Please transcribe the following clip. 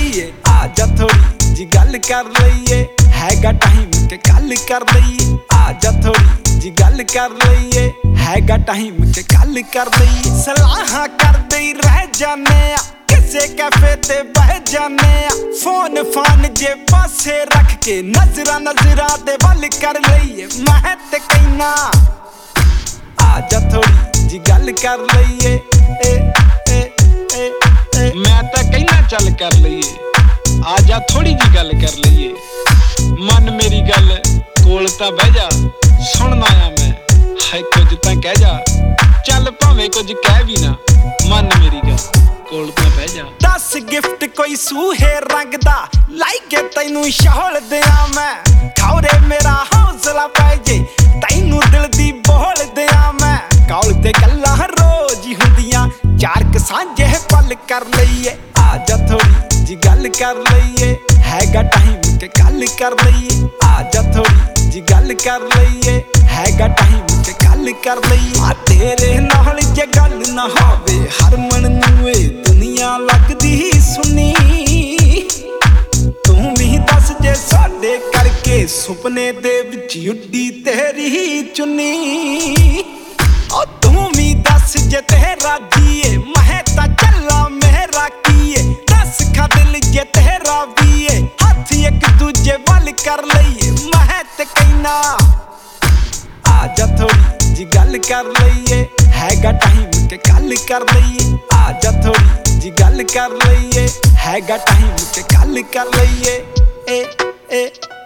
ਲਈਏ ਆ ਜਾ ਥੋੜੀ ਜੀ ਗੱਲ ਕਰ ਲਈਏ ਹੈਗਾ ਟਾਈਮ ਕਿ ਕੱਲ ਕਰ ਲਈਏ ਆ ਜਾ ਥੋੜੀ ਜੀ ਗੱਲ ਕਰ ਲਈਏ ਹੈਗਾ ਟਾਈਮ ਕਿ ਕੱਲ ਕਰ ਲਈਏ ਸਲਾਹਾਂ ਕਰਦੇ ਹੀ ਰਹਿ ਜਾਨੇ ਆ ਕਿਸੇ ਕੈਫੇ ਤੇ ਬਹਿ ਜਾਨੇ ਆ ਫੋਨ ਫਾਨ ਜੇ ਪਾਸੇ ਰੱਖ ਕੇ ਨਜ਼ਰਾਂ ਦੇ ਵੱਲ ਕਰ ਲਈਏ ਮੈਂ ਤੇ ਕਹਿਣਾ ਆ ਜਾ ਥੋੜੀ ਜੀ ਗੱਲ ਕਰ ਲਈਏ ਮੈਂ ਤਾਂ ਕਹਿਣਾ ਚੱਲ ਕਰ ਲਈਏ ਆ ਜਾ ਥੋੜੀ ਜੀ ਗੱਲ ਕਰ ਲਈਏ ਮਨ ਮੇਰੀ ਗੱਲ ਕੋਲ ਤਾਂ ਬਹਿ ਜਾ ਸੁਣਨਾ ਆ ਮੈਂ ਹਾਏ ਕੁਝ ਤਾਂ ਕਹਿ ਜਾ ਚੱਲ ਭਾਵੇਂ ਕੁਝ ਕਹਿ ਵੀ ਨਾ ਮਨ ਮੇਰੀ ਗੱਲ ਕੋਲ ਤਾਂ ਬਹਿ ਜਾ 10 ਗਿਫਟ ਕੋਈ ਸੂਹੇ ਰੰਗ ਦਾ ਲਾਈਕੇ ਤੈਨੂੰ ਸ਼ੌਲ ਦਿਆਂ ਮੈਂ ਖੌਰੇ ਮੇਰਾ ਹੌਸਲਾ ਪੈ ਜੇ ਤੈਨੂੰ ਦਿਲ ਦੀ ਬੋਲ ਦਿਆਂ ਮੈਂ ਕੌਲ ਤੇ ਗੱਲਾਂ ਰੋਜ਼ ਹੀ ਹੁੰਦੀਆਂ ਚਾਰ ਕ ਸਾਂਝੇ ਪਲ ਕਰ ਲਈਏ ਆ ਜਾ ਥੋੜੀ ਜੀ ਗੱਲ ਕਰ ਲਈਏ ਹੈਗਾ ਟਾਈਮ ਕਿ ਕੱਲ ਕਰ ਲਈਏ ਆ ਜਾ ਥੋੜੀ ਜੀ ਗੱਲ ਕਰ ਲਈਏ ਹੈਗਾ ਟਾਈਮ ਕਿ ਕੱਲ ਕਰ ਲਈਏ ਆ ਤੇਰੇ ਨਾਲ ਜੇ ਗੱਲ ਨਾ ਹੋਵੇ ਹਰਮਨ ਨੂੰ ਏ ਦੁਨੀਆ ਲੱਗਦੀ ਸੁਣੀ ਤੂੰ ਵੀ ਦੱਸ ਜੇ ਸਾਡੇ ਕਰਕੇ ਸੁਪਨੇ ਦੇ ਵਿੱਚ ਉੱਡੀ ਤੇਰੀ ਚੁੰਨੀ ਓ ਤੂੰ ਵੀ ਦੱਸ ਜੇ ਤੇਰਾ ਜੀਏ ਮੈਂ ਤਾਂ ਚੱਲਾਂ ਮੇਰਾ ਕੀਏ ਦੱਸ ਖਾ ਦਿਲ ਜੇ ਤੇਰਾ ਵੀਏ ਹੱਥ ਇੱਕ ਦੂਜੇ ਵੱਲ ਕਰ ਲਈਏ ਮੈਂ ਤੇ ਕਹਿਣਾ ਆ ਜਾ ਥੋੜੀ ਜੀ ਗੱਲ ਕਰ ਲਈਏ ਹੈਗਾ ਟਾਈਮ ਕਿ ਕੱਲ ਕਰ ਲਈਏ ਆ ਜਾ ਥੋੜੀ ਜੀ ਗੱਲ ਕਰ ਲਈਏ ਹੈਗਾ ਟਾਈਮ ਕਿ ਕੱਲ ਕਰ ਲਈਏ